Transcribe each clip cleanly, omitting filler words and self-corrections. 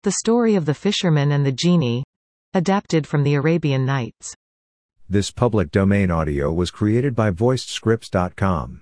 The Story of the Fisherman and the Genie, adapted from the Arabian Nights. This public domain audio was created by voicedscripts.com.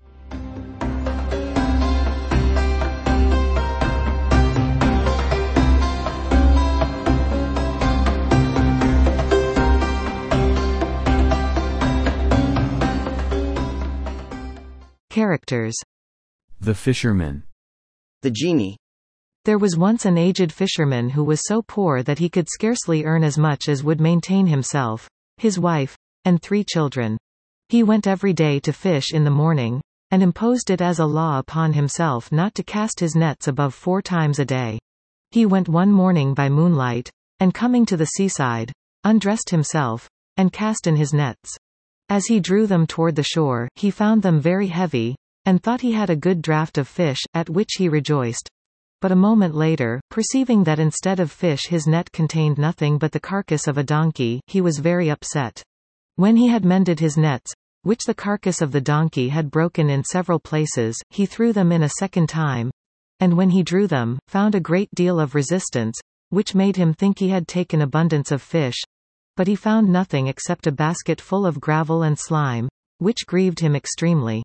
Characters. The Fisherman. The Genie. There was once an aged fisherman who was so poor that he could scarcely earn as much as would maintain himself, his wife, and 3 children. He went every day to fish in the morning, and imposed it as a law upon himself not to cast his nets above 4 times a day. He went one morning by moonlight, and coming to the seaside, undressed himself, and cast in his nets. As he drew them toward the shore, he found them very heavy, and thought he had a good draught of fish, at which he rejoiced. But a moment later, perceiving that instead of fish his net contained nothing but the carcass of a donkey, he was very upset. When he had mended his nets, which the carcass of the donkey had broken in several places, he threw them in a second time, and when he drew them, found a great deal of resistance, which made him think he had taken abundance of fish. But he found nothing except a basket full of gravel and slime, which grieved him extremely.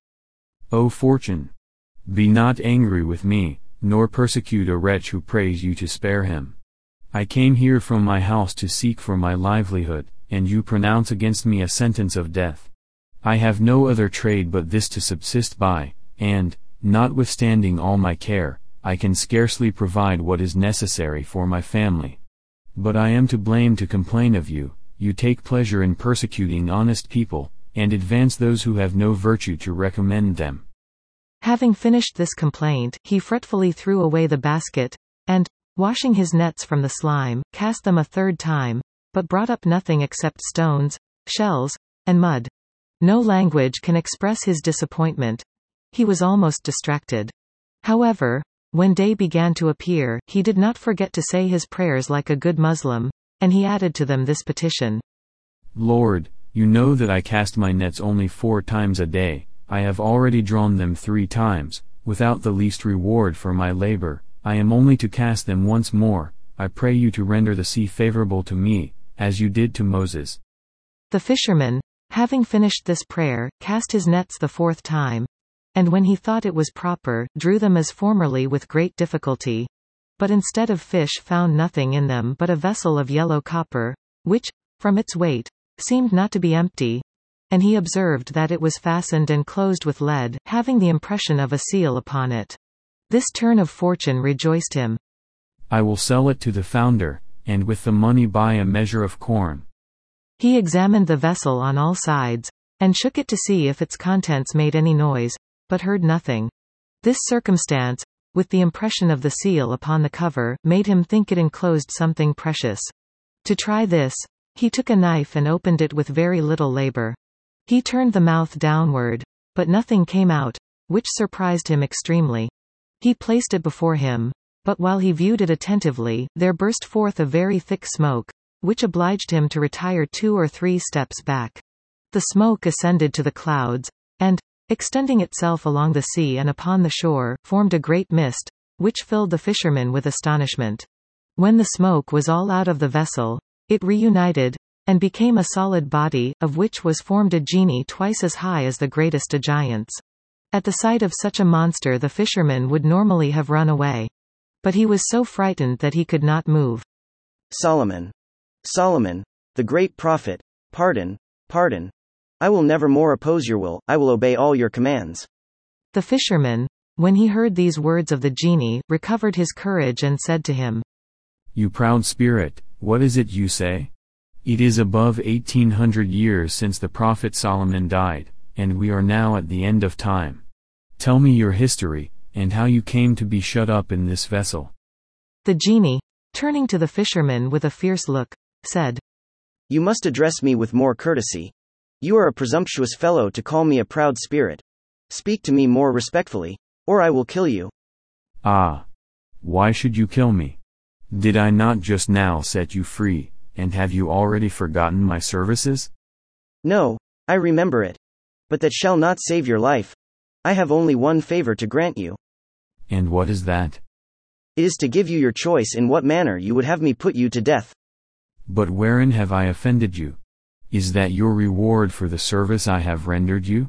O Fortune! Be not angry with me, nor persecute a wretch who prays you to spare him. I came here from my house to seek for my livelihood, and you pronounce against me a sentence of death. I have no other trade but this to subsist by, and, notwithstanding all my care, I can scarcely provide what is necessary for my family. But I am to blame to complain of you. You take pleasure in persecuting honest people, and advance those who have no virtue to recommend them. Having finished this complaint, he fretfully threw away the basket, and, washing his nets from the slime, cast them a third time, but brought up nothing except stones, shells, and mud. No language can express his disappointment. He was almost distracted. However, when day began to appear, he did not forget to say his prayers like a good Muslim, and he added to them this petition. Lord, you know that I cast my nets only 4 times a day. I have already drawn them 3 times, without the least reward for my labor. I am only to cast them once more. I pray you to render the sea favorable to me, as you did to Moses. The fisherman, having finished this prayer, cast his nets the 4th time, and when he thought it was proper, drew them as formerly with great difficulty. But instead of fish found nothing in them but a vessel of yellow copper, which, from its weight, seemed not to be empty, and he observed that it was fastened and closed with lead, having the impression of a seal upon it. This turn of fortune rejoiced him. I will sell it to the founder, and with the money buy a measure of corn. He examined the vessel on all sides, and shook it to see if its contents made any noise, but heard nothing. This circumstance, with the impression of the seal upon the cover, made him think it enclosed something precious. To try this, he took a knife and opened it with very little labor. He turned the mouth downward, but nothing came out, which surprised him extremely. He placed it before him, but while he viewed it attentively, there burst forth a very thick smoke, which obliged him to retire 2 or 3 steps back. The smoke ascended to the clouds, and, extending itself along the sea and upon the shore, formed a great mist, which filled the fisherman with astonishment. When the smoke was all out of the vessel, it reunited, and became a solid body, of which was formed a genie twice as high as the greatest of giants. At the sight of such a monster the fisherman would normally have run away. But he was so frightened that he could not move. Solomon. Solomon, the great prophet, pardon, pardon. I will never more oppose your will, I will obey all your commands. The fisherman, when he heard these words of the genie, recovered his courage and said to him, You proud spirit, what is it you say? It is above 1800 years since the prophet Solomon died, and we are now at the end of time. Tell me your history, and how you came to be shut up in this vessel. The genie, turning to the fisherman with a fierce look, said, You must address me with more courtesy. You are a presumptuous fellow to call me a proud spirit. Speak to me more respectfully, or I will kill you. Ah! Why should you kill me? Did I not just now set you free, and have you already forgotten my services? No, I remember it. But that shall not save your life. I have only one favor to grant you. And what is that? It is to give you your choice in what manner you would have me put you to death. But wherein have I offended you? Is that your reward for the service I have rendered you?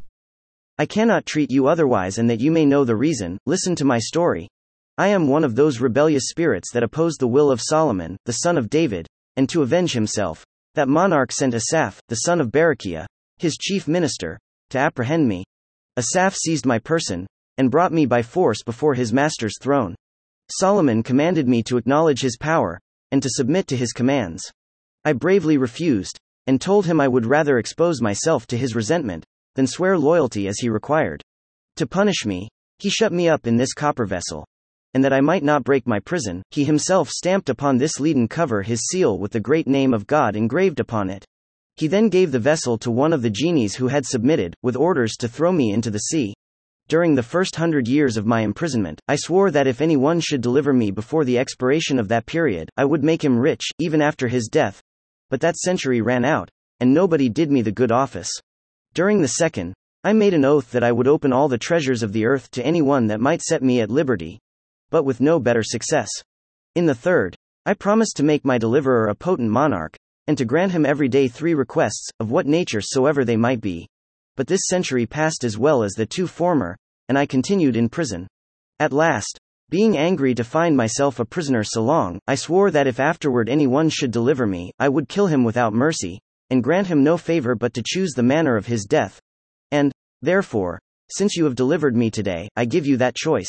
I cannot treat you otherwise, and that you may know the reason, listen to my story. I am one of those rebellious spirits that opposed the will of Solomon, the son of David, and to avenge himself, that monarch sent Asaph, the son of Berechiah, his chief minister, to apprehend me. Asaph seized my person, and brought me by force before his master's throne. Solomon commanded me to acknowledge his power, and to submit to his commands. I bravely refused, and told him I would rather expose myself to his resentment, than swear loyalty as he required. To punish me, he shut me up in this copper vessel. And that I might not break my prison, he himself stamped upon this leaden cover his seal with the great name of God engraved upon it. He then gave the vessel to one of the genies who had submitted, with orders to throw me into the sea. During the first 100 years of my imprisonment, I swore that if any one should deliver me before the expiration of that period, I would make him rich, even after his death. But that century ran out, and nobody did me the good office. During the second, I made an oath that I would open all the treasures of the earth to any one that might set me at liberty, but with no better success. In the third, I promised to make my deliverer a potent monarch, and to grant him every day 3 requests, of what nature soever they might be. But this century passed as well as the 2 former, and I continued in prison. At last, being angry to find myself a prisoner so long, I swore that if afterward any one should deliver me, I would kill him without mercy, and grant him no favor but to choose the manner of his death. And, therefore, since you have delivered me today, I give you that choice.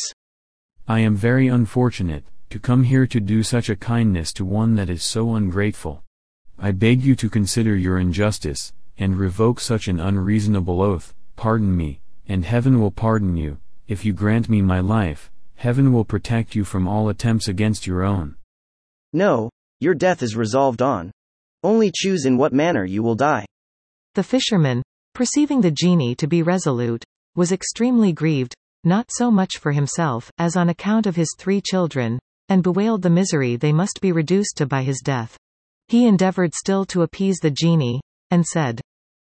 I am very unfortunate, to come here to do such a kindness to one that is so ungrateful. I beg you to consider your injustice, and revoke such an unreasonable oath. Pardon me, and heaven will pardon you. If you grant me my life, heaven will protect you from all attempts against your own. No, your death is resolved on. Only choose in what manner you will die. The fisherman, perceiving the genie to be resolute, was extremely grieved, not so much for himself, as on account of his 3 children, and bewailed the misery they must be reduced to by his death. He endeavored still to appease the genie, and said,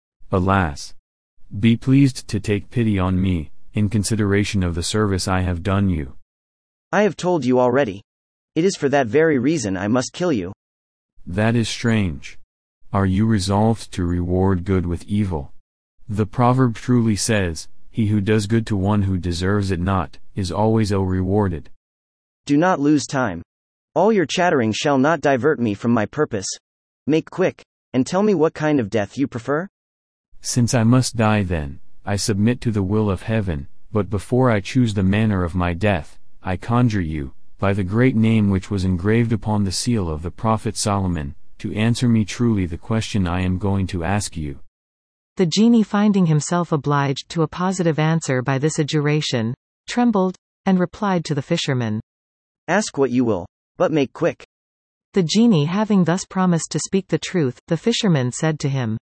Alas! Be pleased to take pity on me, in consideration of the service I have done you. I have told you already. It is for that very reason I must kill you. That is strange. Are you resolved to reward good with evil? The proverb truly says, he who does good to one who deserves it not, is always ill-rewarded. Do not lose time. All your chattering shall not divert me from my purpose. Make quick, and tell me what kind of death you prefer? Since I must die then, I submit to the will of heaven, but before I choose the manner of my death, I conjure you, by the great name which was engraved upon the seal of the prophet Solomon, to answer me truly the question I am going to ask you. The genie, finding himself obliged to a positive answer by this adjuration, trembled, and replied to the fisherman, Ask what you will, but make quick. The genie having thus promised to speak the truth, the fisherman said to him,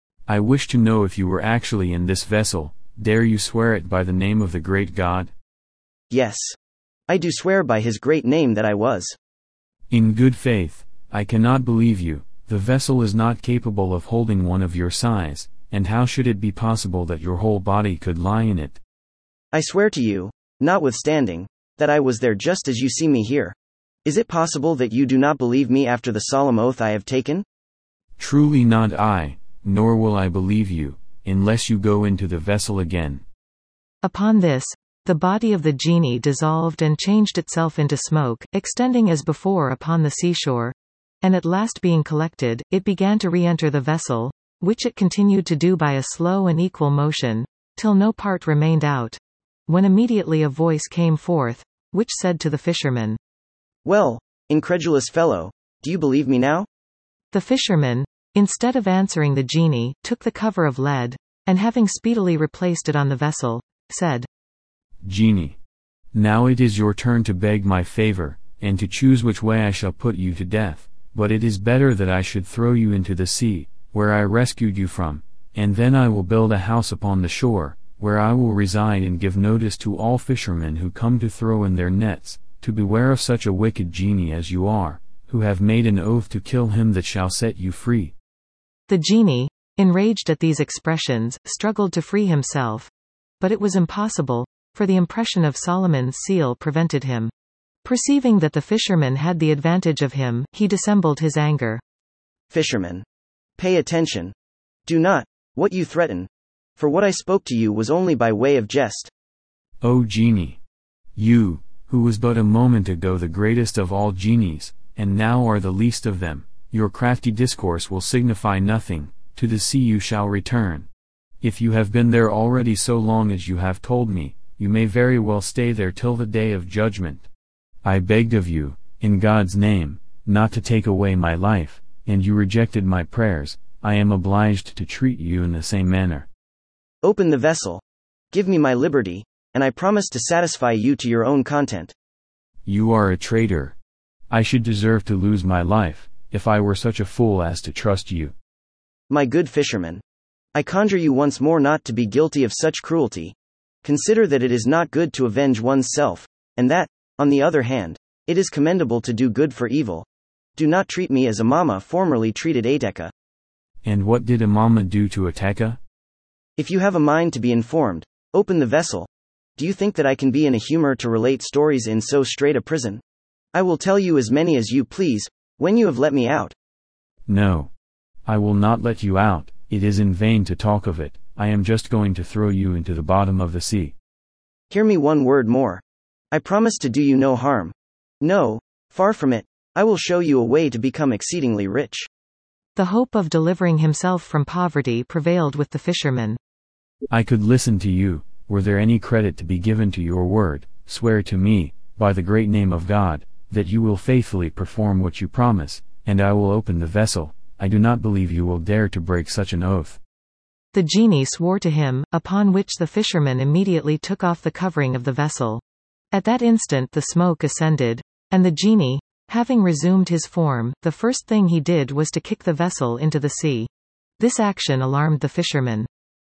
I wish to know if you were actually in this vessel. Dare you swear it by the name of the great God? Yes. I do swear by his great name that I was. In good faith, I cannot believe you. The vessel is not capable of holding one of your size, and how should it be possible that your whole body could lie in it? I swear to you, notwithstanding, that I was there just as you see me here. Is it possible that you do not believe me after the solemn oath I have taken? Truly not I, nor will I believe you, unless you go into the vessel again. Upon this, the body of the genie dissolved and changed itself into smoke, extending as before upon the seashore, and at last being collected, it began to re-enter the vessel, which it continued to do by a slow and equal motion, till no part remained out, when immediately a voice came forth, which said to the fisherman, Well, incredulous fellow, do you believe me now? The fisherman, instead of answering the genie, took the cover of lead, and having speedily replaced it on the vessel, said, Genie, now it is your turn to beg my favor, and to choose which way I shall put you to death, but it is better that I should throw you into the sea, where I rescued you from, and then I will build a house upon the shore, where I will reside and give notice to all fishermen who come to throw in their nets, to beware of such a wicked genie as you are, who have made an oath to kill him that shall set you free. The genie, enraged at these expressions, struggled to free himself, but it was impossible, for the impression of Solomon's seal prevented him. Perceiving that the fisherman had the advantage of him, he dissembled his anger. Fisherman. Pay attention. Do not, what you threaten. For what I spoke to you was only by way of jest. O genie! You, who was but a moment ago the greatest of all genies, and now are the least of them, your crafty discourse will signify nothing, to the sea you shall return. If you have been there already so long as you have told me, you may very well stay there till the day of judgment. I begged of you, in God's name, not to take away my life, and you rejected my prayers. I am obliged to treat you in the same manner. Open the vessel. Give me my liberty, and I promise to satisfy you to your own content. You are a traitor. I should deserve to lose my life, if I were such a fool as to trust you. My good fisherman. I conjure you once more not to be guilty of such cruelty. Consider that it is not good to avenge one's self, and that, on the other hand, it is commendable to do good for evil. Do not treat me as Amama formerly treated Ateka. And what did Amama do to Ateka? If you have a mind to be informed, open the vessel. Do you think that I can be in a humor to relate stories in so strait a prison? I will tell you as many as you please, when you have let me out. No. I will not let you out. It is in vain to talk of it. I am just going to throw you into the bottom of the sea. Hear me one word more. I promise to do you no harm. No, far from it, I will show you a way to become exceedingly rich. The hope of delivering himself from poverty prevailed with the fisherman. I could listen to you, were there any credit to be given to your word. Swear to me, by the great name of God, that you will faithfully perform what you promise, and I will open the vessel. I do not believe you will dare to break such an oath. The genie swore to him, upon which the fisherman immediately took off the covering of the vessel. At that instant the smoke ascended, and the genie, having resumed his form, the first thing he did was to kick the vessel into the sea. This action alarmed the fisherman.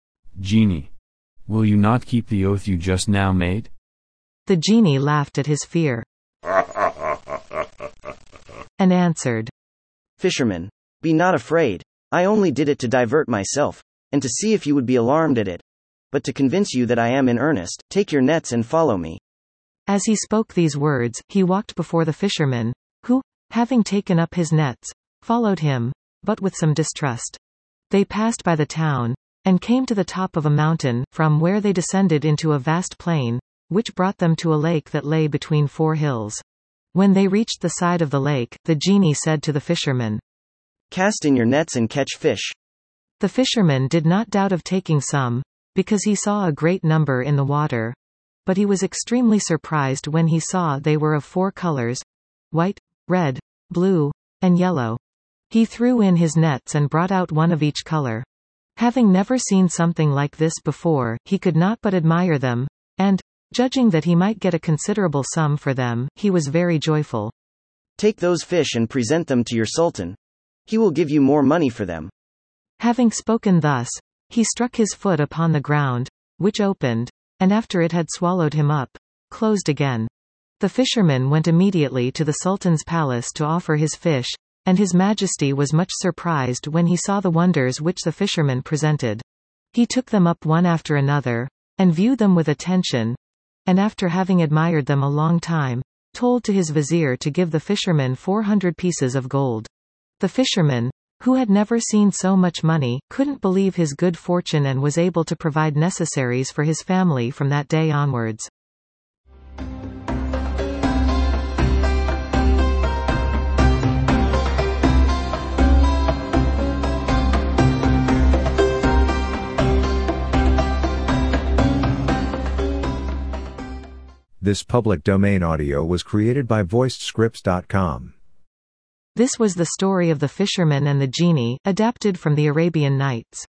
Genie! Will you not keep the oath you just now made? The genie laughed at his fear. And answered. Fisherman, be not afraid. I only did it to divert myself, and to see if you would be alarmed at it. But to convince you that I am in earnest, take your nets and follow me. As he spoke these words, he walked before the fisherman, who, having taken up his nets, followed him, but with some distrust. They passed by the town, and came to the top of a mountain, from where they descended into a vast plain, which brought them to a lake that lay between 4 hills. When they reached the side of the lake, the genie said to the fisherman, Cast in your nets and catch fish. The fisherman did not doubt of taking some, because he saw a great number in the water. But he was extremely surprised when he saw they were of 4 colors: white, red, blue, and yellow. He threw in his nets and brought out one of each color. Having never seen something like this before, he could not but admire them, and, judging that he might get a considerable sum for them, he was very joyful. Take those fish and present them to your sultan. He will give you more money for them. Having spoken thus, he struck his foot upon the ground, which opened, and after it had swallowed him up, closed again. The fisherman went immediately to the Sultan's palace to offer his fish, and His Majesty was much surprised when he saw the wonders which the fisherman presented. He took them up one after another, and viewed them with attention, and after having admired them a long time, told to his vizier to give the fisherman 400 pieces of gold. The fisherman, who had never seen so much money, couldn't believe his good fortune and was able to provide necessaries for his family from that day onwards. This public domain audio was created by voicedscripts.com. This was the story of the fisherman and the genie, adapted from the Arabian Nights.